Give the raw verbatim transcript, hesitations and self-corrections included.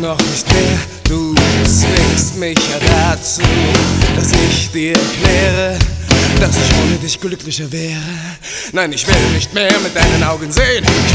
noch nicht mehr. Du zwingst mich ja dazu, dass ich dir erkläre, dass ich ohne dich glücklicher wäre. Nein, ich will nicht mehr mit deinen Augen sehen. Ich